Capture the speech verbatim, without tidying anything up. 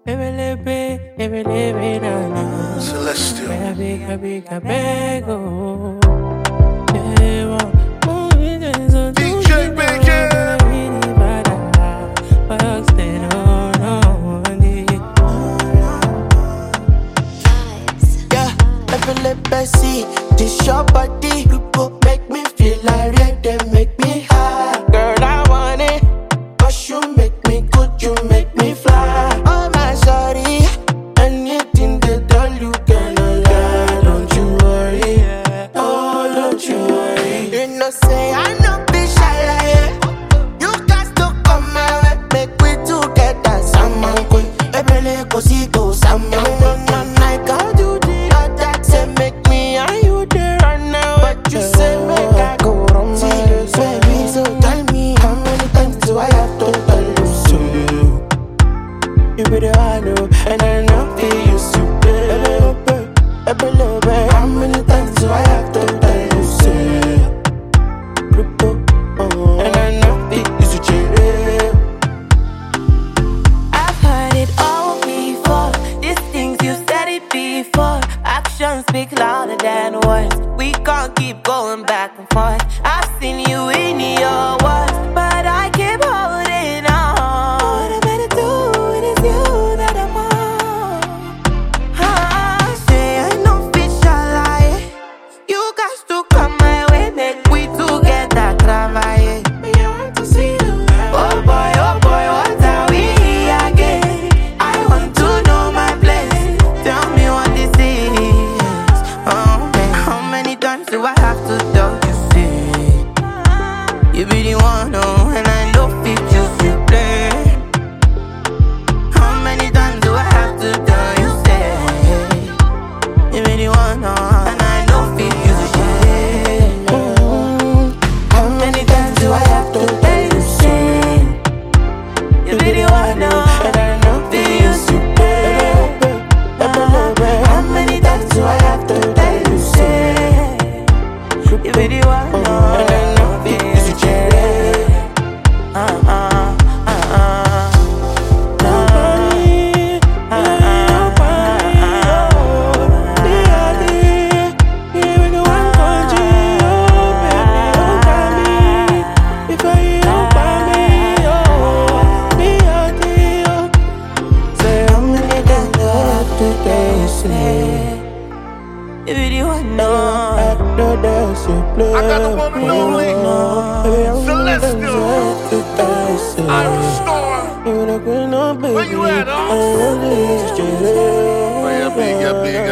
Celestial. D J Bacon. Yeah, every see this your body, make me feel like red, they make me high. Girl, I want it, 'cause you make me good, you make me fly. Oh my sorry, anything they tell you cannot lie. Don't you worry, oh don't you worry. You know say I know be shy like it. You got to come my way, make we together. Someone cool, every go see go someone. I can't do the other, say make me and you there right now. But you say make I go wrong, see baby. So tell me how many times do I have to tell you so? You be the one who, and I know that you so. Baby, baby, how many times do I have to tell you so? And I know that you so. I've heard it all before. These things you said it before. Actions speak louder than words. We can't keep going back and forth. I've seen you in your words, but I keep holding on. What I better do? It is you that I'm on. Ah, say I know fish shall lie. You got to come my way, make we together travailler. I want to see you. Oh boy, oh boy, what are we again? I want to know my place. Tell me what this is. Oh, man, how many times do I have to tell you? See, you be the one, oh, and I know fit you to play. How many times do I have to tell you? Say, you be the one, oh, and I know fit you to play. How many times do I have to tell you so? You be the one, oh, And I know that you so. How many times do I have to tell you so? you be the one, And oh. I know that you so. Uh, uh, uh, uh. Nobody, nobody, oh, nobody. Here we go, one country, oh baby, oh baby. If I don't buy me, oh, me out here. Say how many times do I have to tell you so? You be the one, no. I know that's your play. I got the one and only. Celestial. Iron Storm. Where you at, huh? Oh, Oh yeah, big, yeah, big.